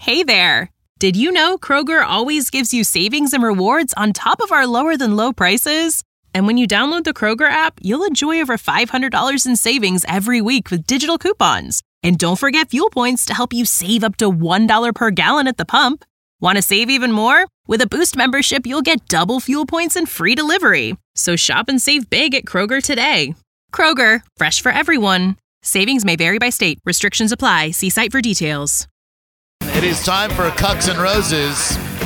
Hey there! Did you know Kroger always gives you savings and rewards on top of our lower-than-low prices? And when you download the Kroger app, you'll enjoy over $500 in savings every week with digital coupons. And don't forget fuel points to help you save up to $1 per gallon at the pump. Want to save even more? With a Boost membership, you'll get double fuel points and free delivery. So shop and save big at Kroger today. Kroger, fresh for everyone. Savings may vary by state. Restrictions apply. See site for details. It is time for Cucks and Roses.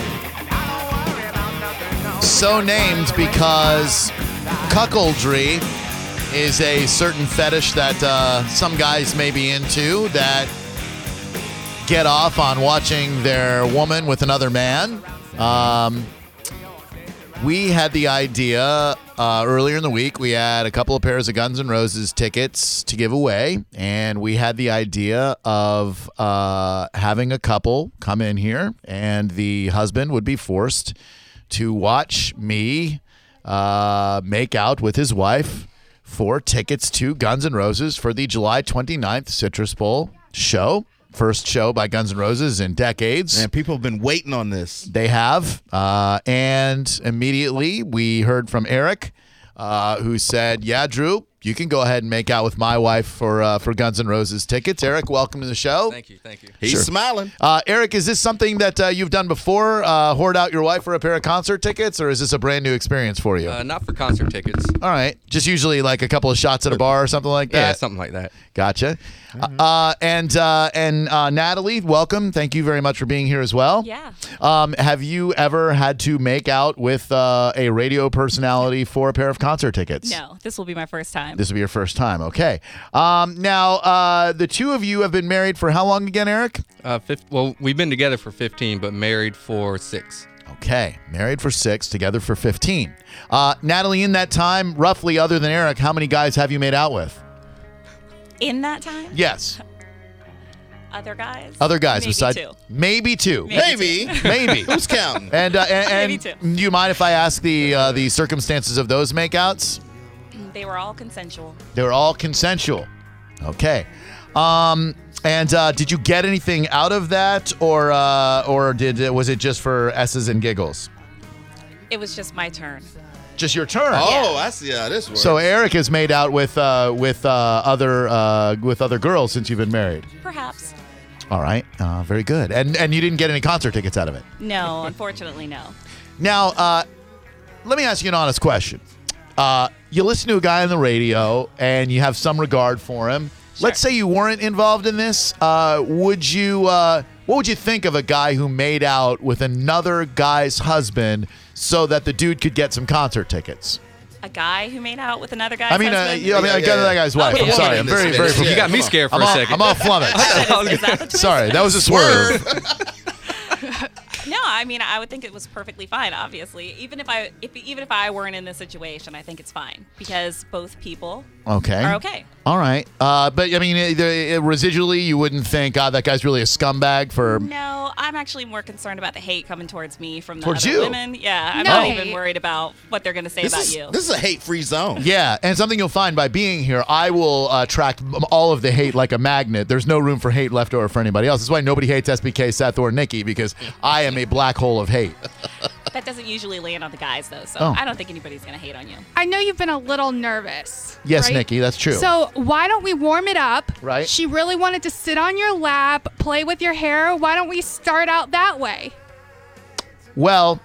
So named because cuckoldry is a certain fetish that some guys may be into that get off on watching their woman with another man. We had the idea earlier in the week. We had a couple of pairs of Guns N' Roses tickets to give away, and we had the idea of having a couple come in here, and the husband would be forced to watch me make out with his wife for tickets to Guns N' Roses for the July 29th Citrus Bowl show. First show by Guns N' Roses in decades. And people have been waiting on this. They have. And immediately we heard from Eric, who said, yeah, Drew, you can go ahead and make out with my wife for Guns N' Roses tickets. Eric, welcome to the show. Thank you. He's smiling. Eric, is this something that you've done before, hoard out your wife for a pair of concert tickets, or is this a brand new experience for you? Not for concert tickets. All right. Just usually like a couple of shots at a bar or something like that? Yeah, something like that. Gotcha. And Natalie, welcome. Thank you very much for being here as well. Yeah. Have you ever had to make out with a radio personality for a pair of concert tickets? No, this will be my first time. This will be your first time. Okay. Now, the two of you have been married for how long again, Eric? Well, we've been together for 15, but married for 6. Okay. Married for 6, together for 15. Natalie, in that time, roughly, other than Eric, how many guys have you made out with? In that time? Yes. Other guys? Other guys Maybe besides two. Maybe two. Maybe. Who's counting? And Maybe two. do you mind if I ask the circumstances of those makeouts? They were all consensual. They were all consensual. Okay. And did you get anything out of that, or was it just for S's and giggles? It was just my turn. Just your turn. Oh, I see how this works. So Eric has made out with other girls since you've been married. Perhaps. All right. Very good. And you didn't get any concert tickets out of it? No, unfortunately, no. Now, let me ask you an honest question. You listen to a guy on the radio and you have some regard for him. Sure. Let's say you weren't involved in this. What would you think of a guy who made out with another guy's husband so that the dude could get some concert tickets? A guy who made out with another guy's I mean, husband? I got that guy's wife. yeah, I'm sorry. yeah. I'm very, very. You got me scared for a second. I'm all flummoxed. Is that the twist? Sorry, that was a swerve. No, I mean, I would think it was perfectly fine. Obviously, even if I weren't in this situation, I think it's fine because both people Okay. are okay. All right. But I mean, residually, you wouldn't think, that guy's really a scumbag for. No, I'm actually more concerned about the hate coming towards me from the Towards other you? women. Yeah, I'm No not hate. even worried about what they're going to say about you. This is a hate-free zone. Yeah, and something you'll find by being here, I will attract all of the hate like a magnet. There's no room for hate left over for anybody else. That's why nobody hates SBK, Seth, or Nikki, because I am a black hole of hate. That doesn't usually land on the guys, though, so Oh. I don't think anybody's going to hate on you. I know you've been a little nervous. Yes, right? Nikki, that's true. So why don't we warm it up? Right. She really wanted to sit on your lap, play with your hair. Why don't we start out that way? Well,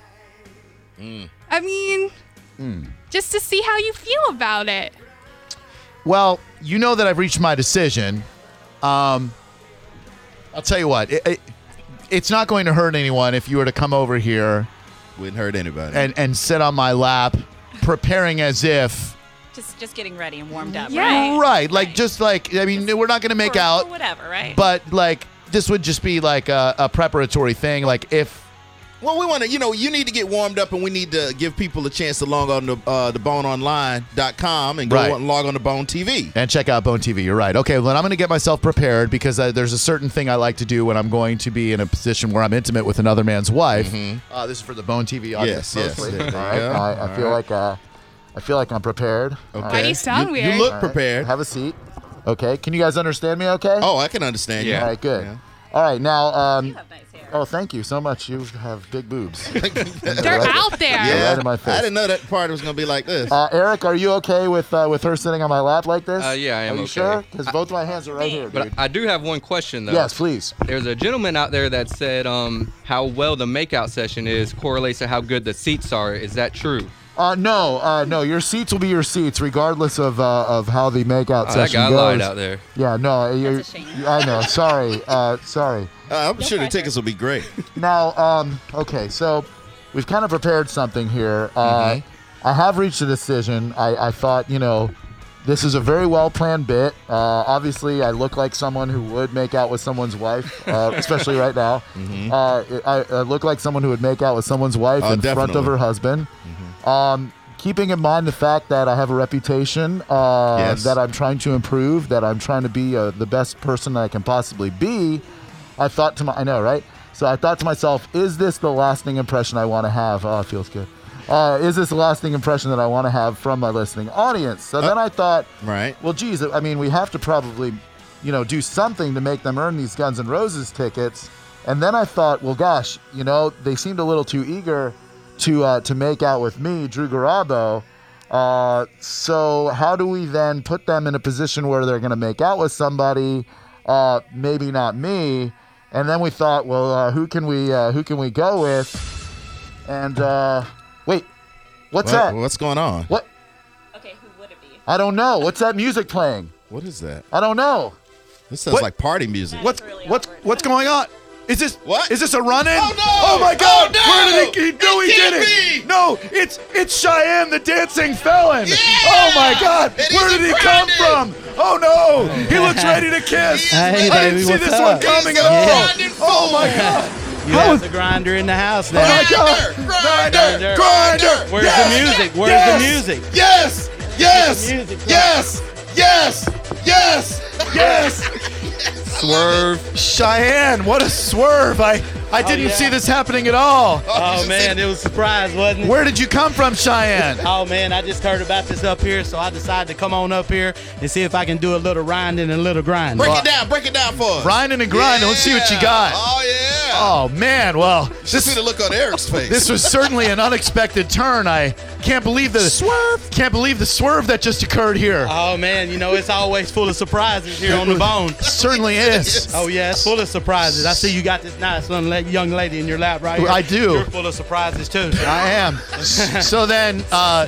I mean, just to see how you feel about it. well, you know that I've reached my decision. I'll tell you what, it's not going to hurt anyone if you were to come over here Wouldn't hurt anybody. and sit on my lap, preparing as if. Just getting ready and warmed up, Yeah. right? Right, just like, I mean, we're not going to make For out, whatever, right? but like, this would just be like a preparatory thing. Like, if. Well, we want to, you need to get warmed up, and we need to give people a chance to log on to theboneonline.com and go Right. and log on to Bone TV. And check out Bone TV. You're right. Okay, well, then I'm going to get myself prepared because there's a certain thing I like to do when I'm going to be in a position where I'm intimate with another man's wife. This is for the Bone TV audience. Yes, mostly. there you All right. go. I feel like I'm prepared. Why do you sound You weird? look prepared. Have a seat. Okay. Can you guys understand me? Okay. Oh, I can understand you. Yeah. All right. Good. Yeah. All right, now. You have nice hair. Oh, thank you so much. You have big boobs. They're out there. Yeah, right in my face. I didn't know that part was going to be like this. Eric, are you okay with her sitting on my lap like this? Yeah, I am Are you okay. sure? Because both my hands are right here, But dude. I do have one question, though. Yes, please. There's a gentleman out there that said how well the makeout session is correlates to how good the seats are. Is that true? No. Your seats will be your seats, regardless of how the makeout That session guy goes. lied out there. Yeah, no. That's a shame. I know. Sorry. Sorry. I'm sure the tickets will be great. Now, okay, so we've kind of prepared something here. I have reached a decision. I thought, this is a very well-planned bit. Obviously, I look like someone who would make out with someone's wife, especially right now. I look like someone who would make out with someone's wife in front of definitely. her husband. Keeping in mind the fact that I have a reputation, that I'm trying to improve, that I'm trying to be the best person that I can possibly be, I thought I know, right? So I thought to myself, is this the lasting impression I want to have? Oh, it feels good. Is this the lasting impression that I want to have from my listening audience? So then I thought, Right. well, geez, I mean, we have to probably, do something to make them earn these Guns N' Roses tickets. And then I thought, well, gosh, they seemed a little too eager to make out with me, Drew Garabo. So how do we then put them in a position where they're going to make out with somebody, maybe not me? And then we thought, well, who can we go with? And wait, what's that? What's going on? What? Okay, who would it be? I don't know. What's that music playing? What is that? I don't know. This sounds What? like party music. That's really awkward. What's going on? Is this What? Is this a run-in? Oh, no! Oh my God! Oh, no! Where did he no, It he can't didn't. be! No, it's Cheyenne the dancing felon. Yeah! Oh my God! And Where he's did he a come grindin'. from? Oh no! He looks ready to kiss. Hey, I didn't baby, see what's this up? one coming He's at a all. grinding Oh my fool. God! You have the grinder in the house Oh now. my God! Grinder! Grinder! Where's Yes! the music? Where's Yes! the music? Yes! Yes! the music, bro. Yes! Yes! Yes! Yes! Swerve. Cheyenne, what a swerve! I didn't yeah. see this happening at all. Oh man, it was a surprise, wasn't it? Where did you come from, Cheyenne? Oh man, I just heard about this up here, so I decided to come on up here and see if I can do a little grinding and a little grinding. Break it down for us. Grinding and grinding. Let's see what you got. Oh, yeah. Oh man, well, Just see the look on Eric's face. this was certainly an unexpected turn. I can't believe the swerve. Can't believe the swerve that just occurred here. Oh man, it's always full of surprises here on the bone. Certainly is. Oh yeah, it's full of surprises. I see you got this nice young lady in your lap right here. I do. You're full of surprises too. I am. So then,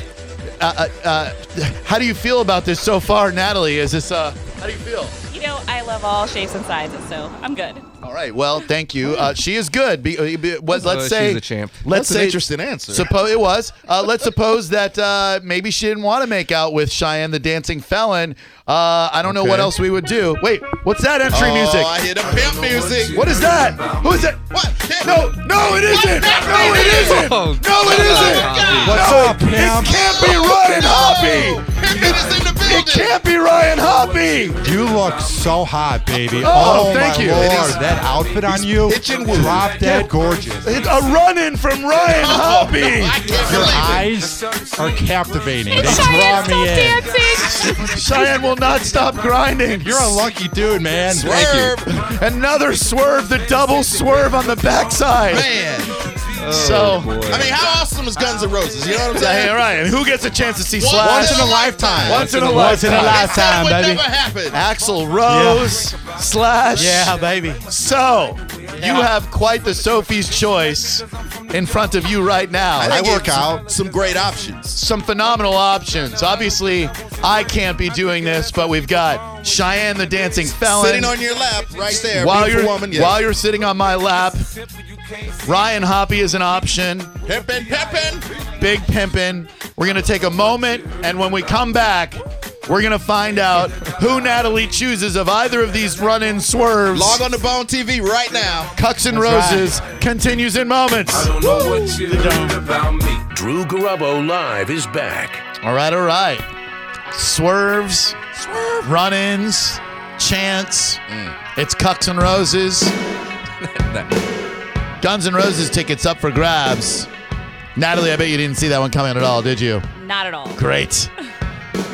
how do you feel about this so far, Natalie? Is this how do you feel? I love all shapes and sizes, so I'm good. All right. Well, thank you. She is good. Let's say She's a champ. Let's That's an say interesting answer. Suppose it was. Let's suppose that maybe she didn't want to make out with Cheyenne the dancing felon. I don't know what Okay. else we would do. Wait, what's that entry music? I hear the pimp music. What is that? Who is it? What? No, it isn't. No, it isn't. Oh, No, it isn't. What's No, up, pimp? It can't be Ryan Hoppy. Pimpin' is in the building. It can't be Ryan Hoppy. You look so hot, baby. Oh, thank my you. Lord, It is- that outfit on you, itching wood. drop dead gorgeous. It's a run-in from Ryan Hoppy. I can't Your believe it. eyes are captivating. They draw Cheyenne, me stop in. dancing. Cheyenne will not stop grinding. You're a lucky dude, man. Swerve. Another swerve, the double swerve on the backside. Man. So, I mean, how awesome is Guns N' Roses? You know what I'm saying? hey, Ryan, who gets a chance to see Once Slash? in a lifetime. Once in a Once in a lifetime. lifetime, That would baby. never happen. Axl Rose. Slash. Yeah, baby. So, you have quite the Sophie's Choice in front of you right now. I think work it's out. some great options. Some phenomenal options. Obviously, I can't be doing this, but we've got Cheyenne the dancing felon. Sitting on your lap right there. while beautiful you're woman. Yes. while you're sitting on my lap. Ryan Hoppy is an option. Pimpin'. Big pimpin'. We're gonna take a moment, and when we come back, we're gonna find out who Natalie chooses of either of these run-in swerves. Log on to Bone TV right now. Cucks and Roses continues in moments. Don't know what you learned about me. Drew Garabo Live is back. All right. Swerves, run-ins, chants. It's Cucks and Roses. Guns N' Roses tickets up for grabs. Natalie, I bet you didn't see that one coming at all, did you? Not at all. Great.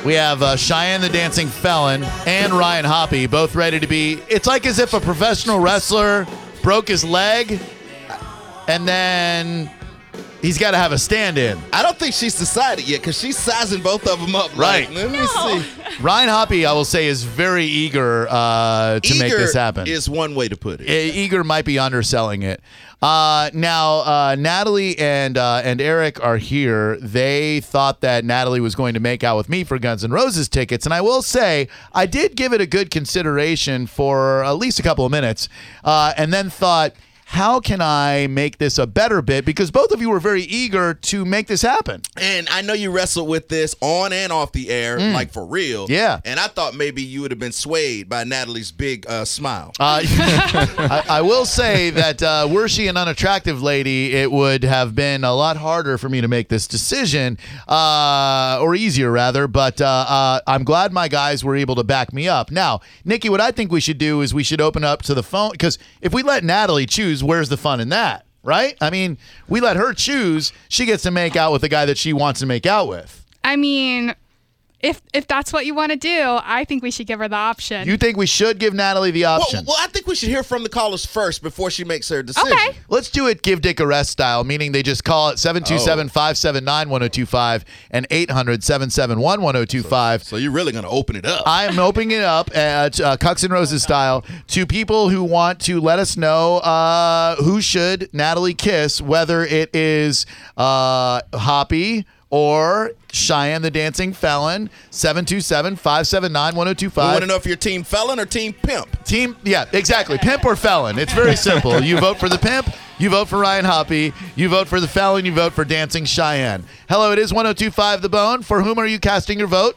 We have Cheyenne the Dancing Felon and Ryan Hoppy both ready to be. It's like as if a professional wrestler broke his leg and then he's got to have a stand-in. I don't think she's decided yet because she's sizing both of them up. Right. Like, let me see. Ryan Hoppy, I will say, is very eager to make this happen. Is one way to put it. Eager might be underselling it. Now, Natalie and Eric are here. They thought that Natalie was going to make out with me for Guns N' Roses tickets. And I will say, I did give it a good consideration for at least a couple of minutes and then thought, how can I make this a better bit? Because both of you were very eager to make this happen. And I know you wrestled with this on and off the air, like for real. Yeah. And I thought maybe you would have been swayed by Natalie's big smile. I will say that were she an unattractive lady, it would have been a lot harder for me to make this decision, or easier rather. But I'm glad my guys were able to back me up. Now, Nikki, what I think we should do is we should open up to the phone, because if we let Natalie choose, where's the fun in that, right? I mean, we let her choose. She gets to make out with the guy that she wants to make out with. I mean, if that's what you want to do, I think we should give her the option. You think we should give Natalie the option? Well, I think we should hear from the callers first before she makes her decision. Okay. Let's do it give Dick a rest style, meaning they just call it 727-579-1025 and 800-771-1025. So you're really going to open it up. I'm opening it up at Cucks and Roses style to people who want to let us know who should Natalie kiss, whether it is Hoppy or Cheyenne the Dancing Felon. 727-579-1025. We want to know if you're Team Felon or Team Pimp. Yeah, exactly. Pimp or Felon. It's very simple. You vote for the Pimp, you vote for Ryan Hoppy, you vote for the Felon, you vote for Dancing Cheyenne. Hello, it is 102.5 The Bone. For whom are you casting your vote?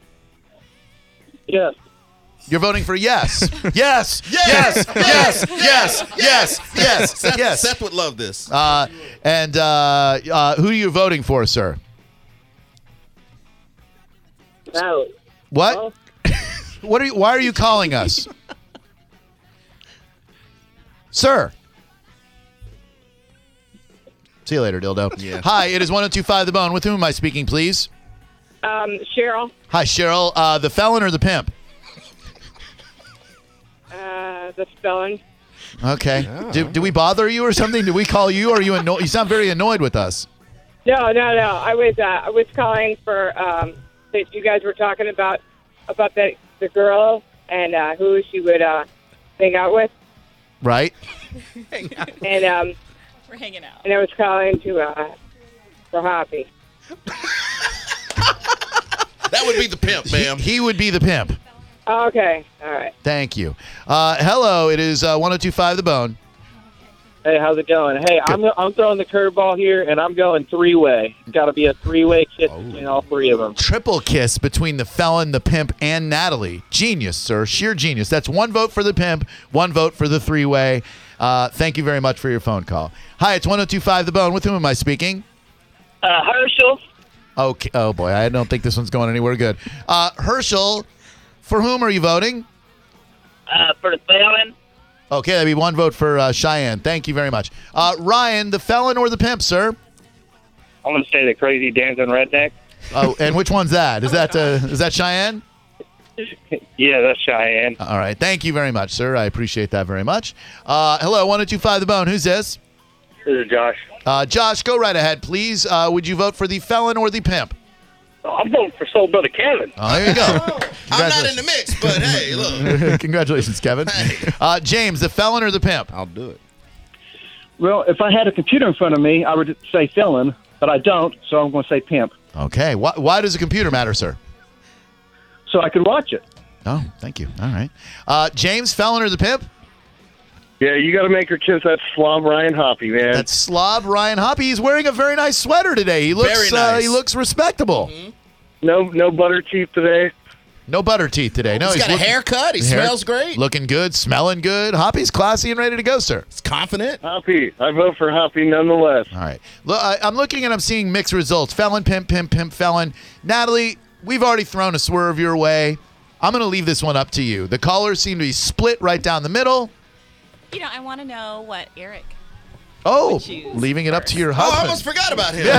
Yes. You're voting for yes. Yes. Yes. Yes. Yes. Yes. Yes. Yes. Seth would love this. And who are you voting for, sir? Natalie. What? Why are you calling us? Sir. See you later, dildo. Yeah. Hi, it is 102.5 The Bone. With whom am I speaking, please? Cheryl. Hi, Cheryl. The Felon or the Pimp? The Felon. Okay. Do we bother you or something? Do we call you? Or are you annoyed? You sound very annoyed with us. No. I was calling for that you guys were talking about the girl and who she would hang out with. Right. And We're hanging out. And I was calling for Hoppy. That would be the Pimp, ma'am. He would be the Pimp. Okay. All right. Thank you. Hello, it is 102.5 The Bone. Hey, how's it going? Hey, I'm throwing the curveball here, and I'm going three-way. It's got to be a three-way kiss between all three of them. Triple kiss between the Felon, the Pimp, and Natalie. Genius, sir. Sheer genius. That's one vote for the Pimp, one vote for the three-way. Thank you very much for your phone call. Hi, it's 102.5 The Bone. With whom am I speaking? Herschel. Okay. Oh, boy. I don't think this one's going anywhere good. Herschel, for whom are you voting? For the Felon. Okay, that'd be one vote for Cheyenne. Thank you very much. Ryan, the Felon or the Pimp, sir? I'm going to say the crazy dancing redneck. Oh, and which one's that? Is that Cheyenne? Yeah, that's Cheyenne. All right. Thank you very much, sir. I appreciate that very much. Hello, 102.5 The Bone. Who's this? This is Josh. Josh, go right ahead, please. Would you vote for the Felon or the Pimp? I'm voting for Soul Brother Kevin. Oh, there you go. I'm not in the mix, but hey, look. Congratulations, Kevin. Hey. James, the Felon or the Pimp? I'll do it. Well, if I had a computer in front of me, I would say Felon, but I don't, so I'm going to say Pimp. Okay. Why does a computer matter, sir? So I could watch it. Oh, thank you. All right. James, Felon or the Pimp? Yeah, you got to make her kiss that slob Ryan Hoppy, man. That's slob Ryan Hoppy. He's wearing a very nice sweater today. He looks Very nice. He looks respectable. Mm-hmm. No butter teeth today. No butter teeth today. No, he's got a haircut. He smells great. Looking good, smelling good. Hoppy's classy and ready to go, sir. He's confident. Hoppy. I vote for Hoppy nonetheless. All right. Look, I'm looking and I'm seeing mixed results. Felon, Pimp, Pimp, Pimp, Felon. Natalie, we've already thrown a swerve your way. I'm going to leave this one up to you. The callers seem to be split right down the middle. I want to know what Eric Oh, would choose leaving it up to your I husband. almost forgot about him.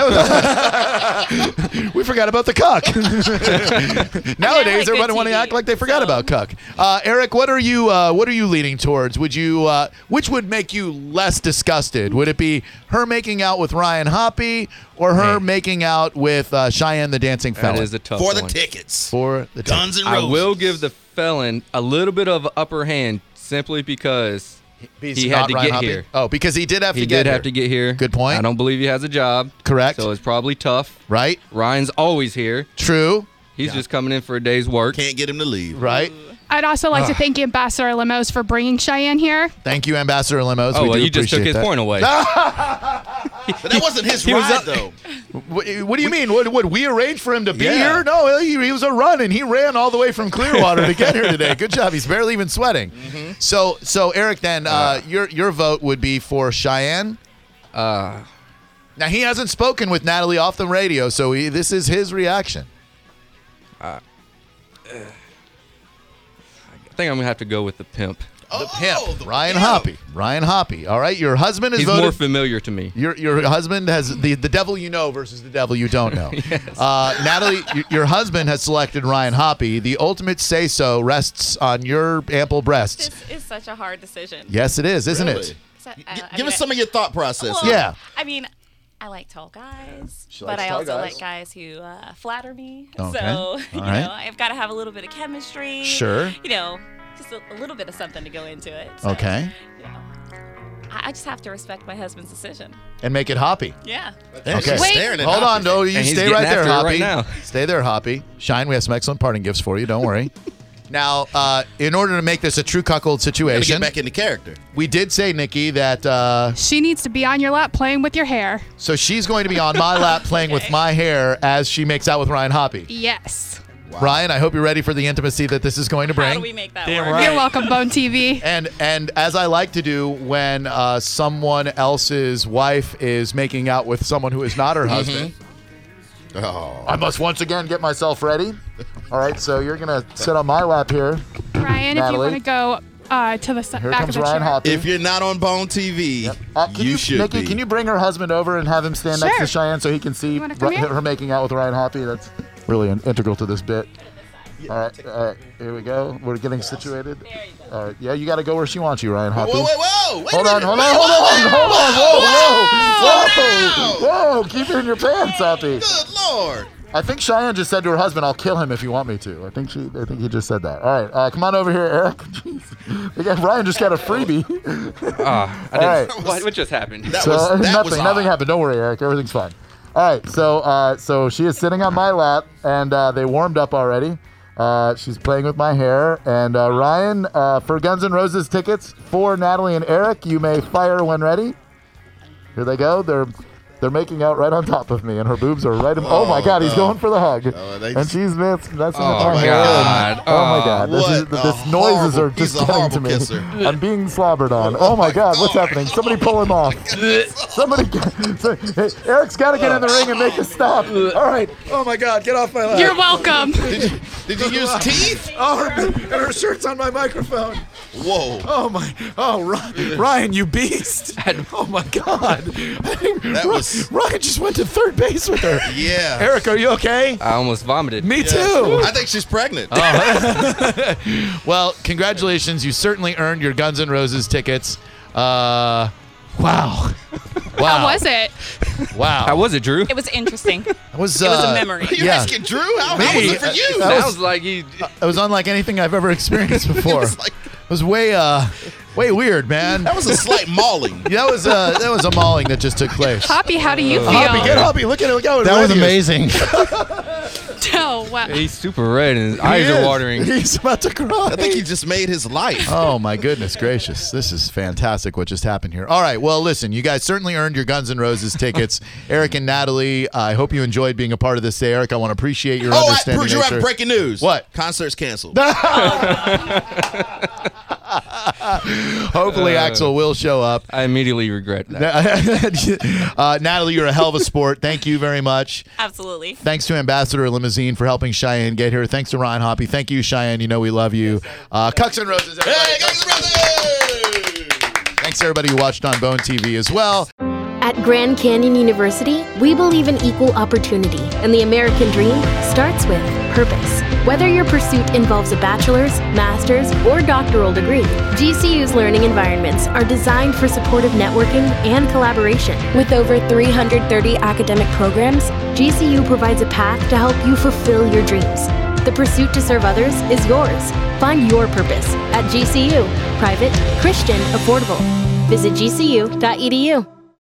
We forgot about the cuck. Nowadays, like good everybody want to TV, act like they forgot so- about cuck. Eric, what are you leaning towards? Would you which would make you less disgusted? Would it be her making out with Ryan Hoppy or her making out with Cheyenne the Dancing Felon? That is a tough For one. the tickets. For the Guns and I Roses. will give the felon a little bit of upper hand simply because he not had to Ryan get Hoppy? here. Oh, because he did have He to get did here. have to get here. Good point. I don't believe he has a job. Correct. So it's probably tough. Right. Ryan's always here. True. He's just coming in for a day's work. Can't get him to leave. Right. I'd also like to thank Ambassador Limos for bringing Cheyenne here. Thank you, Ambassador Limos. Oh, We well, do you just took appreciate his that. point away. But that wasn't his He was ride, up- though. What do you mean? What we arranged for him to be Yeah. here? No, he was a run, and he ran all the way from Clearwater to get here today. Good job. He's barely even sweating. So Eric, then your vote would be for Cheyenne. Now he hasn't spoken with Natalie off the radio, so this is his reaction. I think I'm going to have to go with the pimp. The pimp, Ryan Hoppy. Ryan Hoppy. All right, your husband has He's voted. more familiar to me. Your husband has the devil you know versus the devil you don't know. Natalie, your husband has selected Ryan Hoppy. The ultimate say-so rests on your ample breasts. This is such a hard decision. Yes, it is, isn't it? So, Give us some of your thought process. Well, Yeah. I mean, I like tall guys, She but likes I tall also guys. like guys who flatter me. Okay. So, All you right. know, I've got to have a little bit of chemistry. Sure. You know, just a little bit of something to go into it. So, Okay. You know, I just have to respect my husband's decision. And make it Hoppy. Yeah. Okay. Wait. Staring at Hold Hoppy. on, no, you And he's stay getting right there, after it Hoppy. right now. Stay there, Hoppy. Shine, we have some excellent parting gifts for you. Don't worry. Now, in order to make this a true cuckold Gotta situation, get back into character. we did say, Nikki, that She needs to be on your lap playing with your hair. so she's going to be on my lap playing with my hair as she makes out with Ryan Hoppy. Yes. Ryan, I hope you're ready for the intimacy that this is going to How bring. do we make that Damn work? right. You're welcome, Bone TV. And as I like to do when someone else's wife is making out with someone who is not her husband, Oh. I must once again get myself ready. All right, so you're gonna sit on my lap here. Ryan, if you Natalie. want to go to the Here back comes of the Ryan chair. Hoppy. If you're not on Bone TV, Can you should Nikki, be. can you bring her husband over and have him stand next to Sure. Cheyenne so he can see You wanna come here? her making out with Ryan Hoppy? That's really integral to this bit. All right, here we go. We're getting situated. All right, yeah, you got to go where she wants you, Ryan Hoppy. whoa. Wait Hold a on, minute. hold Wait, on, hold on, whoa. whoa. Keep it in your pants, Hoppy. Good Lord. I think Cheyenne just said to her husband, "I'll kill him if you want me to." I think he just said that. All right, come on over here, Eric. Jeez. Ryan just got a freebie. I didn't. right. What just happened? That was nothing odd. happened. Don't worry, Eric. Everything's fine. All right, so she is sitting on my lap, and they warmed up already. She's playing with my hair, and Ryan, for Guns N' Roses tickets for Natalie and Eric, you may fire when ready. Here they go. They're making out right on top of me, and her boobs are right. Oh my God, he's going for the hug, and she's messing with my hair. God. Oh my God, this noises are just he's a getting to me. horrible kisser. I'm being slobbered on. Oh my God, what's happening? Somebody pull him off. Somebody, hey, Eric's got to get in the ring and make a stop. All right. Oh my God, get off my lap. You're welcome. Did you use teeth? Oh, and her shirt's on my microphone. Whoa. Oh my! Oh, Ryan, you beast! Oh my God! That was. Ryan just went to third base with her. Yeah. Eric, are you okay? I almost vomited. Me too. I think she's pregnant. Well, congratulations! You certainly earned your Guns N' Roses tickets. Wow. Wow. How was it? Wow. How was it, Drew? It was interesting. It was It was a memory. You yeah. asking Drew? How was it for you? Sounds like you. It was unlike anything I've ever experienced before. was like- It was way weird, man. That was a slight mauling. That was a mauling that just took place. Hoppy, how do you feel? Hoppy, get Hoppy. Look at it. Look how That was red he is. amazing. Oh, wow. He's super red and his He eyes is. are watering. He's about to cry. I think he just made his life. Oh my goodness gracious. This is fantastic what just happened here. All right, well listen, you guys certainly earned your Guns N' Roses tickets. Eric and Natalie, I hope you enjoed being a part of this day. Eric, I want to appreciate your understanding. Drew, I have breaking news. What? Concert's canceled. Hopefully Axel will show up. I immediately regret that. Natalie, you're a hell of a sport. Thank you very much. Absolutely. Thanks to Ambassador Limousine for helping Cheyenne get here. Thanks to Ryan Hoppy. Thank you, Cheyenne. You know we love you. Cucks and Roses, everybody. Hey, Guns N' Roses! Thank thanks to everybody who watched on Bone TV as well. At Grand Canyon University, we believe in equal opportunity, and the American dream starts with purpose. Whether your pursuit involves a bachelor's, master's, or doctoral degree, GCU's learning environments are designed for supportive networking and collaboration. With over 330 academic programs, GCU provides a path to help you fulfill your dreams. The pursuit to serve others is yours. Find your purpose at GCU. Private, Christian, affordable. Visit gcu.edu.